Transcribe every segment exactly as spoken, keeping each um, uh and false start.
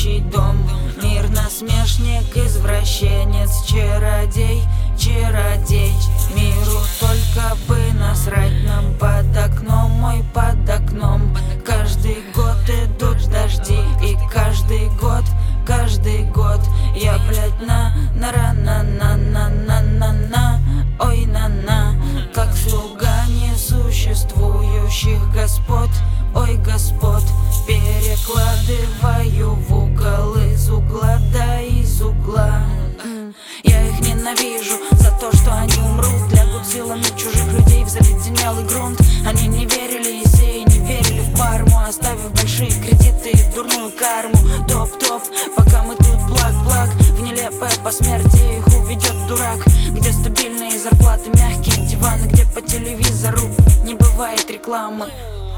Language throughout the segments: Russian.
общий дом. Мир насмешник, извращенец, чародей, чародей. Миру только бы насрать нам под окном, мой под окном. Каждый год идут дожди, и каждый год, каждый год я, блядь, на на на на на на на на ой на на, как слуга несуществующих господ, ой господ, перекладываю в угол из угла, да из угла. Я их ненавижу за то, что они умрут, лягут силами чужих людей в заледенелый грунт. Они не верили Есеи, не верили в Парму, оставив большие кредиты и дурную карму. Топ-топ, пока мы тут благ-благ, в нелепое посмертие их уведет дурак. Где стабильные зарплаты, мягкие диваны, где по телевизору не бывает рекламы.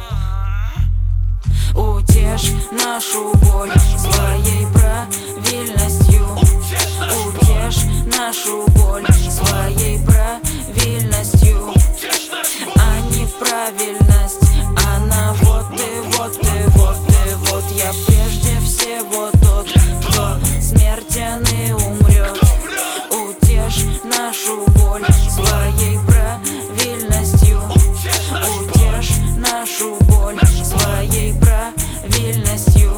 Утешь нашу боль своей правильностью. Утешь нашу боль своей правильностью. А неправильность, она вот и вот и вот и вот. Я прежде всего тот, кто смертен и умрет. Утешь нашу боль своей правильностью. Утешь нашу боль своей правильностью.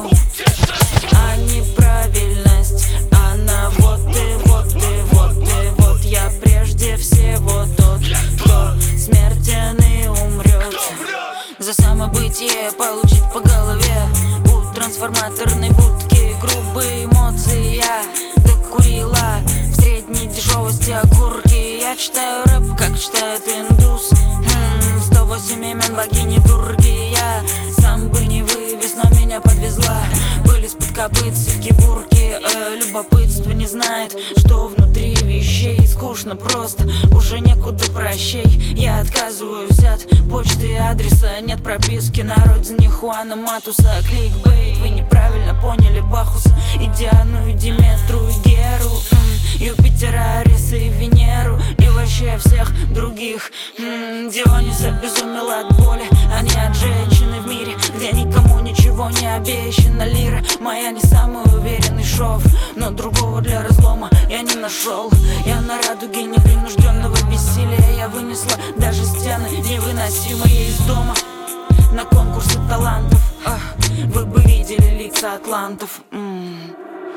А неправильность, она вот и вот и вот и вот. Я прежде всего тот, кто смертен и умрет. За самобытие получить по голове у трансформаторной будки грубые эмоции. Я докурила в средней дешевости окурки. Я читаю рэп, как читает индус. Хм, сто восемь имен богини Дурги. Я сам бы не вывез, но меня подвезла пыль из-под копыт сивки-бурки. э, Любопытство не знает, что внутри вещей. Скучно просто, уже некуда прощей. Я отказываюсь от почты и адреса. Нет прописки на родине Хуана Матуса. Кликбейт, вы неправильно поняли Бахуса и Диану, и Диметру, и Геру, м, Юпитера, Ариса и Венеру, и вообще всех других. м, Дионис обезумел от боли, а не от женщины в мире, где никому ничего не обещано. Лира моя не самый уверенный шов, но другого для разлома я не нашел. Я на радуге непринужденного бессилия. Я вынесла даже стены невыносимые из дома на конкурсы талантов. Ах, вы бы видели лица атлантов. М-м.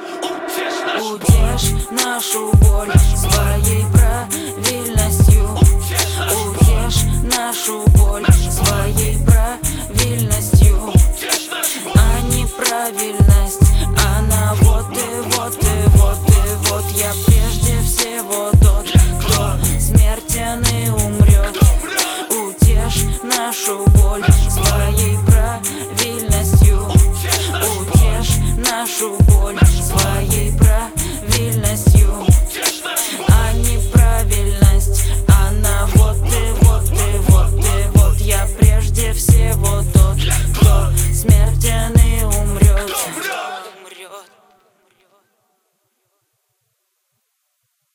Утешь нашу боль своей правильностью. Утешь нашу боль своей правильностью. А неправильность, она вот и вот и вот и вот. Я прежде всего тот, кто смертен и умрет. Утешь нашу боль